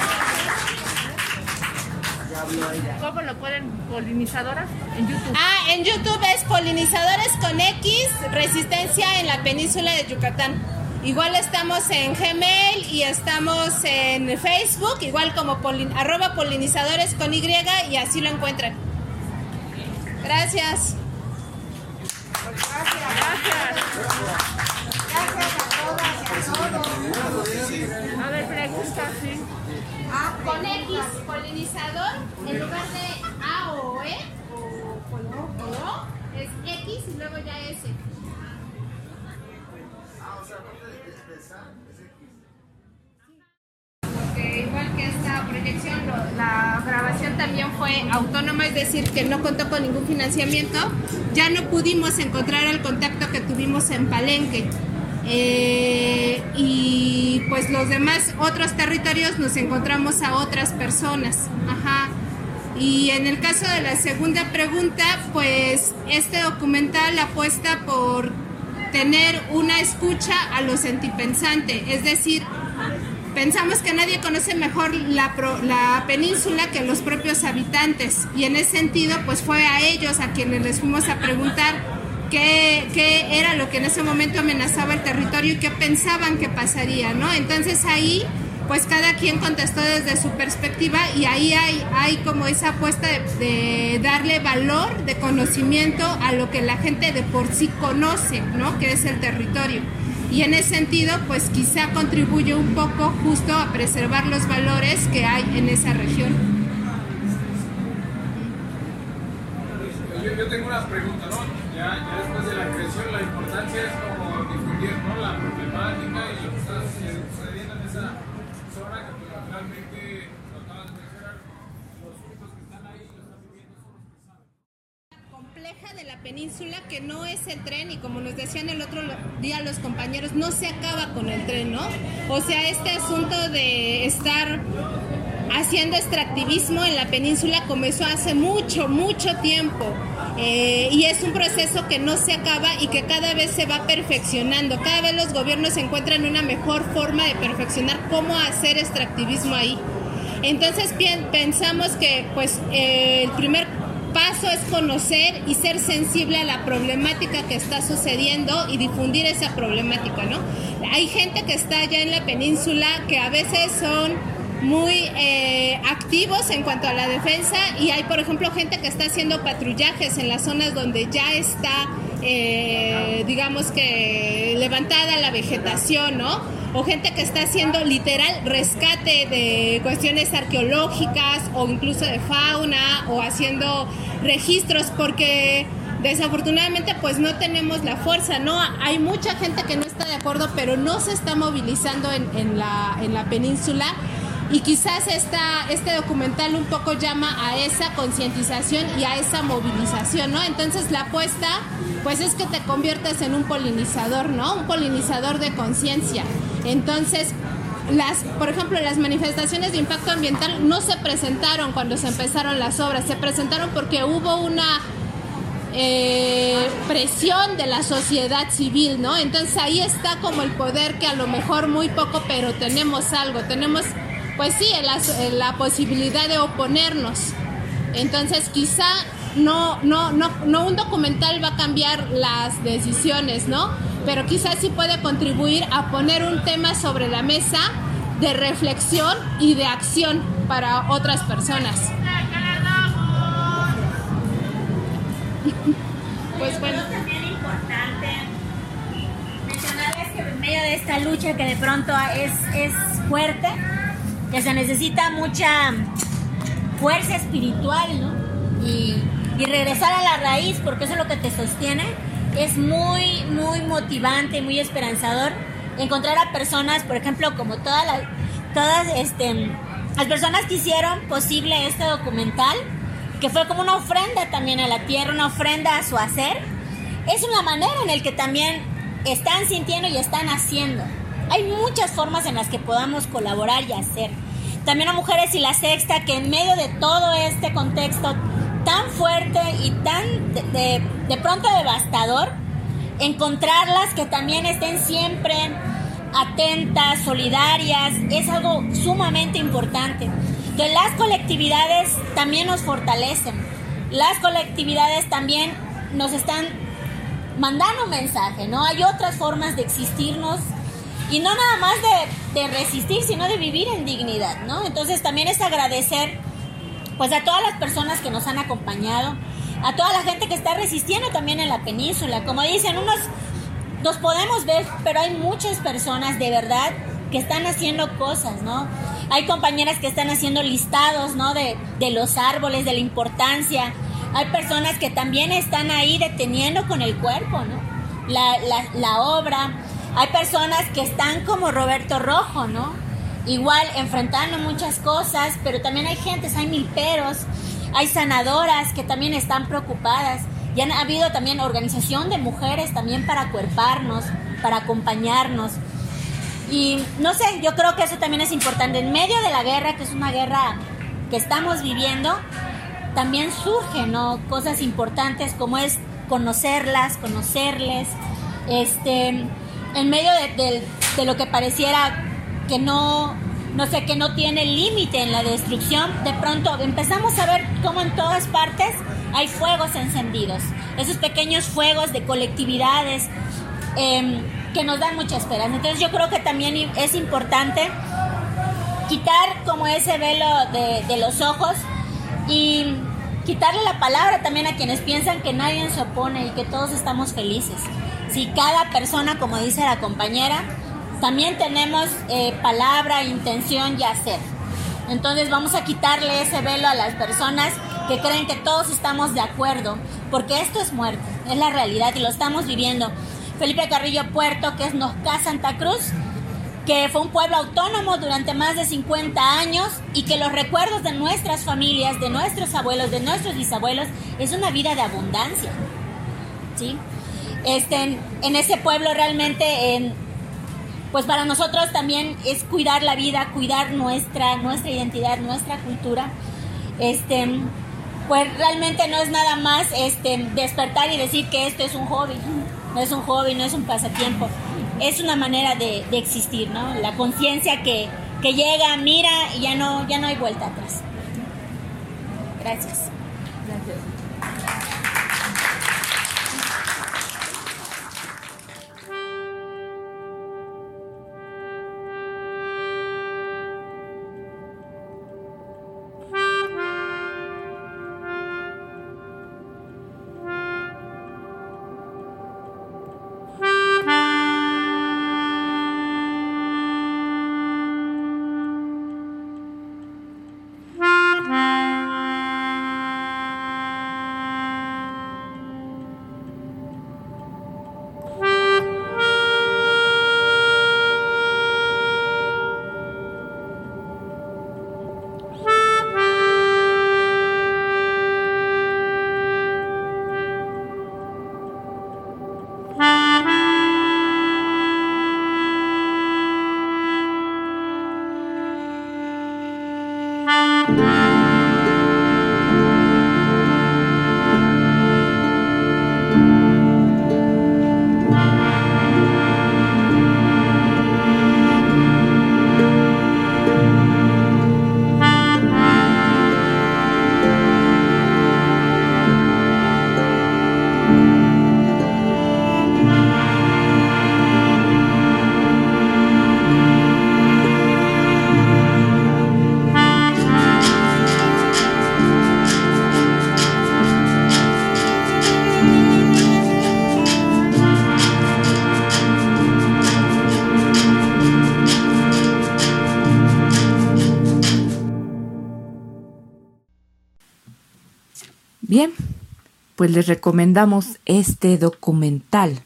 ¿Cómo lo pueden? Polinizadoras en YouTube. Ah, en YouTube es Polinizadores con X, Resistencia en la península de Yucatán. Igual estamos en Gmail y estamos en Facebook, igual como polin, arroba polinizadores con Y, y así lo encuentran. Gracias. Gracias. Gracias a todas y a todos. A ver, pregunta. en lugar de A o E, o, o, o, o es X y luego ya S. Ah, o sea, aparte de que es pesar, es X. Porque igual que esta proyección, lo, la grabación también fue autónoma, es decir, que no contó con ningún financiamiento. Ya no pudimos encontrar el contacto que tuvimos en Palenque. Eh, y pues los demás otros territorios nos encontramos a otras personas. Ajá. Y en el caso de la segunda pregunta, pues este documental apuesta por tener una escucha a lo sentipensante, es decir, pensamos que nadie conoce mejor la, pro, la península que los propios habitantes, y en ese sentido pues fue a ellos a quienes les fuimos a preguntar qué, qué era lo que en ese momento amenazaba el territorio y qué pensaban que pasaría, ¿no? Entonces ahí pues cada quien contestó desde su perspectiva, y ahí hay, hay como esa apuesta de, de darle valor, de conocimiento a lo que la gente de por sí conoce, ¿no? Que es el territorio. Y en ese sentido, pues quizá contribuye un poco justo a preservar los valores que hay en esa región. Yo, yo tengo una pregunta, ¿no? Ya, ya después de la creación, la importancia es como difundir, ¿no?, la problemática y lo que está sucediendo en esa zona que pues, realmente lo acaban de mencionar, los únicos que están ahí lo están viviendo son los que saben. Compleja de la península, que no es el tren, y como nos decían el otro día los compañeros, no se acaba con el tren, ¿no? O sea, este asunto de estar haciendo extractivismo en la península comenzó hace mucho, mucho tiempo, eh, y es un proceso que no se acaba y que cada vez se va perfeccionando. Cada vez los gobiernos encuentran una mejor forma de perfeccionar cómo hacer extractivismo ahí. Entonces pensamos que pues eh, el primer paso es conocer y ser sensible a la problemática que está sucediendo y difundir esa problemática, ¿no? Hay gente que está allá en la península que a veces son muy eh, activos en cuanto a la defensa, y hay, por ejemplo, gente que está haciendo patrullajes en las zonas donde ya está, eh, digamos que levantada la vegetación, ¿no? O gente que está haciendo literal rescate de cuestiones arqueológicas o incluso de fauna, o haciendo registros, porque desafortunadamente pues no tenemos la fuerza, ¿no? Hay mucha gente que no está de acuerdo, pero no se está movilizando en, en, la, en la península, y quizás esta, este documental un poco llama a esa concientización y a esa movilización, ¿no? Entonces la apuesta pues es que te conviertas en un polinizador, ¿no? Un polinizador de conciencia. Entonces, las, por ejemplo, las manifestaciones de impacto ambiental no se presentaron cuando se empezaron las obras, se presentaron porque hubo una eh, presión de la sociedad civil, ¿no? Entonces ahí está como el poder, que a lo mejor muy poco, pero tenemos algo, tenemos, pues sí, la, la posibilidad de oponernos. Entonces quizá no, no, no, no un documental va a cambiar las decisiones, ¿no? Pero quizás sí puede contribuir a poner un tema sobre la mesa de reflexión y de acción para otras personas. Pues bueno. Es también importante mencionarles que en medio de esta lucha que de pronto es, es fuerte, que se necesita mucha fuerza espiritual, ¿no? Y, y regresar a la raíz, porque eso es lo que te sostiene. Es muy, muy motivante, muy esperanzador encontrar a personas, por ejemplo, como todas las, todas este, las personas que hicieron posible este documental, que fue como una ofrenda también a la tierra, una ofrenda a su hacer. Es una manera en la que también están sintiendo y están haciendo. Hay muchas formas en las que podamos colaborar y hacer. También a Mujeres y la Sexta, que en medio de todo este contexto tan fuerte y tan de, de, de pronto devastador, encontrarlas que también estén siempre atentas, solidarias, es algo sumamente importante. Que las colectividades también nos fortalecen, las colectividades también nos están mandando un mensaje, ¿no? Hay otras formas de existirnos, y no nada más de, de resistir, sino de vivir en dignidad, ¿no? Entonces también es agradecer pues a todas las personas que nos han acompañado, a toda la gente que está resistiendo también en la península. Como dicen, unos nos podemos ver, pero hay muchas personas de verdad que están haciendo cosas, ¿no? Hay compañeras que están haciendo listados, ¿no? De, de los árboles, de la importancia. Hay personas que también están ahí deteniendo con el cuerpo, ¿no? La, la, la obra. Hay personas que están como Roberto Rojo, ¿no? Igual enfrentando muchas cosas, pero también hay gentes, hay milperos, hay sanadoras que también están preocupadas. Y han habido también organización de mujeres también para acuerparnos, para acompañarnos. Y no sé, yo creo que eso también es importante. En medio de la guerra, que es una guerra que estamos viviendo, también surgen, ¿no? Cosas importantes como es conocerlas, conocerles. Este, en medio de, de, de lo que pareciera que no, no sé, que no tiene límite en la destrucción, de pronto empezamos a ver cómo en todas partes hay fuegos encendidos. Esos pequeños fuegos de colectividades, eh, que nos dan mucha esperanza. Entonces yo creo que también es importante quitar como ese velo de, de los ojos y quitarle la palabra también a quienes piensan que nadie se opone y que todos estamos felices. Si cada persona, como dice la compañera, también tenemos eh, palabra, intención y hacer. Entonces vamos a quitarle ese velo a las personas que creen que todos estamos de acuerdo, porque esto es muerte, es la realidad y lo estamos viviendo. Felipe Carrillo Puerto, que es Nosca Santa Cruz, que fue un pueblo autónomo durante más de cincuenta años y que los recuerdos de nuestras familias, de nuestros abuelos, de nuestros bisabuelos, es una vida de abundancia, ¿sí? Este, en, en ese pueblo realmente, en, pues para nosotros también es cuidar la vida, cuidar nuestra, nuestra identidad, nuestra cultura. Este, pues realmente no es nada más este, despertar y decir que esto es un hobby. No es un hobby, no es un pasatiempo, es una manera de, de existir, ¿no? La conciencia que, que llega, mira y ya no, ya no hay vuelta atrás. Gracias. Gracias. Bien, pues les recomendamos este documental,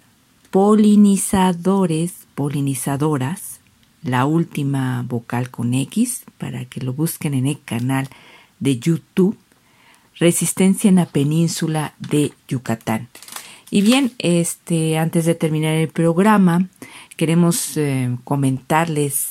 Polinizadores, Polinizadoras, la última vocal con X, para que lo busquen en el canal de YouTube, Resistencia en la península de Yucatán. Y bien, este, antes de terminar el programa, queremos eh, comentarles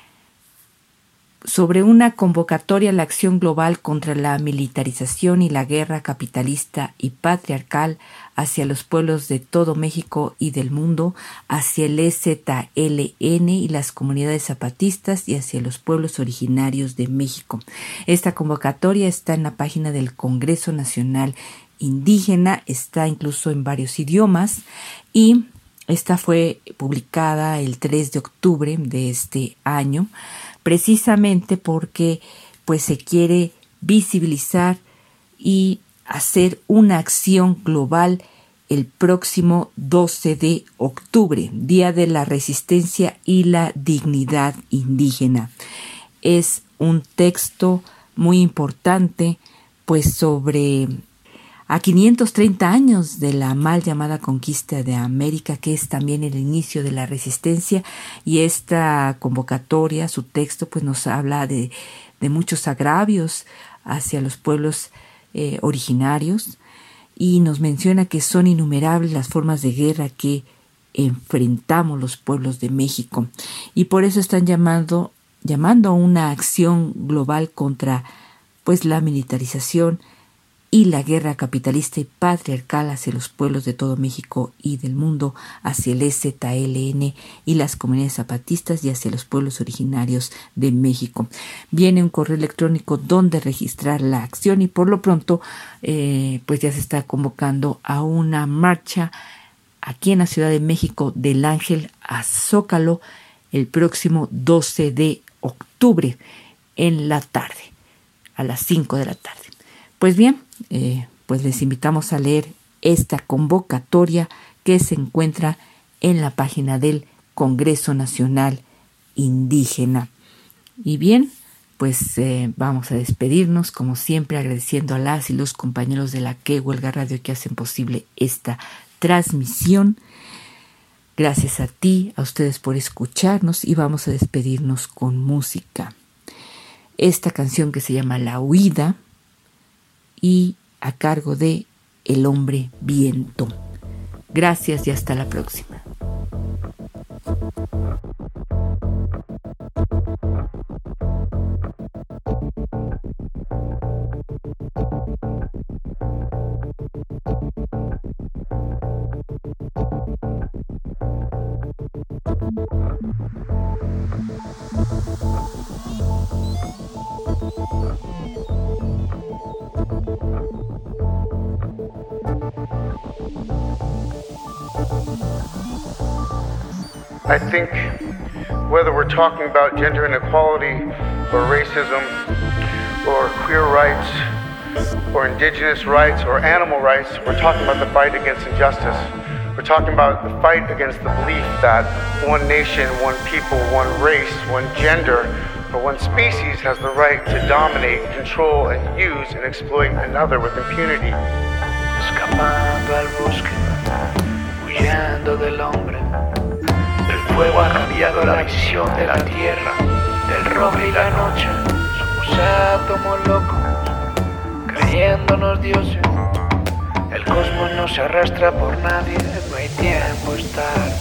sobre una convocatoria a la acción global contra la militarización y la guerra capitalista y patriarcal hacia los pueblos de todo México y del mundo, hacia el E Z L N y las comunidades zapatistas y hacia los pueblos originarios de México. Esta convocatoria está en la página del Congreso Nacional Indígena, está incluso en varios idiomas y esta fue publicada el tres de octubre de este año, precisamente porque pues se quiere visibilizar y hacer una acción global el próximo doce de octubre, Día de la Resistencia y la Dignidad Indígena. es un texto muy importante, pues sobre a quinientos treinta años de la mal llamada conquista de América, que es también el inicio de la resistencia, y esta convocatoria, su texto, pues nos habla de, de muchos agravios hacia los pueblos eh, originarios, y nos menciona que son innumerables las formas de guerra que enfrentamos los pueblos de México, y por eso están llamando, llamando a una acción global contra pues la militarización y la guerra capitalista y patriarcal hacia los pueblos de todo México y del mundo, hacia el E Z L N y las comunidades zapatistas y hacia los pueblos originarios de México. Viene un correo electrónico donde registrar la acción, y por lo pronto eh, pues ya se está convocando a una marcha aquí en la Ciudad de México del Ángel a Zócalo el próximo doce de octubre en la tarde, a las cinco de la tarde. Pues bien, eh, pues les invitamos a leer esta convocatoria que se encuentra en la página del Congreso Nacional Indígena. Y bien, pues eh, vamos a despedirnos, como siempre, agradeciendo a las y los compañeros de la Que Huelga Radio que hacen posible esta transmisión. Gracias a ti, a ustedes por escucharnos, y vamos a despedirnos con música. Esta canción que se llama La Huida, y a cargo de El Hombre Viento. Gracias y hasta la próxima. I think whether we're talking about gender inequality or racism or queer rights or indigenous rights or animal rights, we're talking about the fight against injustice. We're talking about the fight against the belief that one nation, one people, one race, one gender, or one species has the right to dominate, control, and use and exploit another with impunity. Escapando al bosque, huyendo del hombre. El fuego ha cambiado la visión de la tierra, del roble y la noche. Somos átomos locos, creyéndonos dioses. El cosmos no se arrastra por nadie, no hay tiempo, es tarde.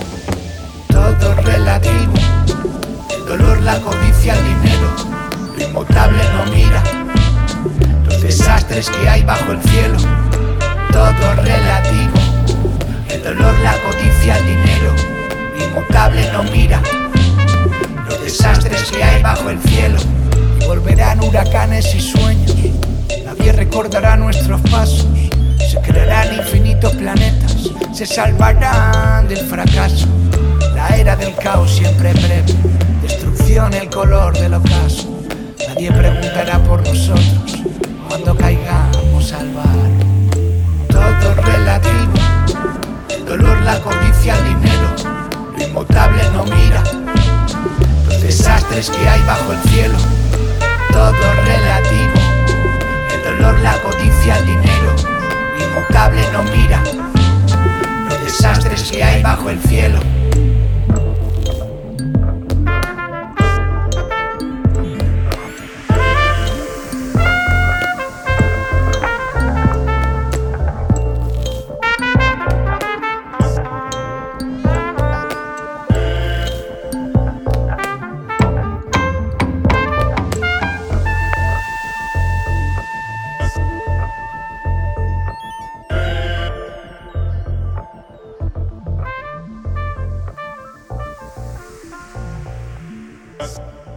Todo es relativo, el dolor, la codicia, el dinero. Lo inmutable no mira los desastres que hay bajo el cielo. Todo es relativo, el dolor, la codicia, el dinero. Lo inmutable no mira los desastres que hay bajo el cielo. Y volverán huracanes y sueños, nadie recordará nuestros pasos. Se crearán infinitos planetas, se salvarán del fracaso. La era del caos siempre breve, destrucción el color del ocaso. Nadie preguntará por nosotros cuando caigamos al mar. Todo es relativo, el dolor, la codicia, el dinero. Lo inmutable no mira los desastres que hay bajo el cielo. Todo es relativo, el dolor, la codicia, el dinero. Lo inmutable no mira los desastres que hay bajo el cielo. Yes.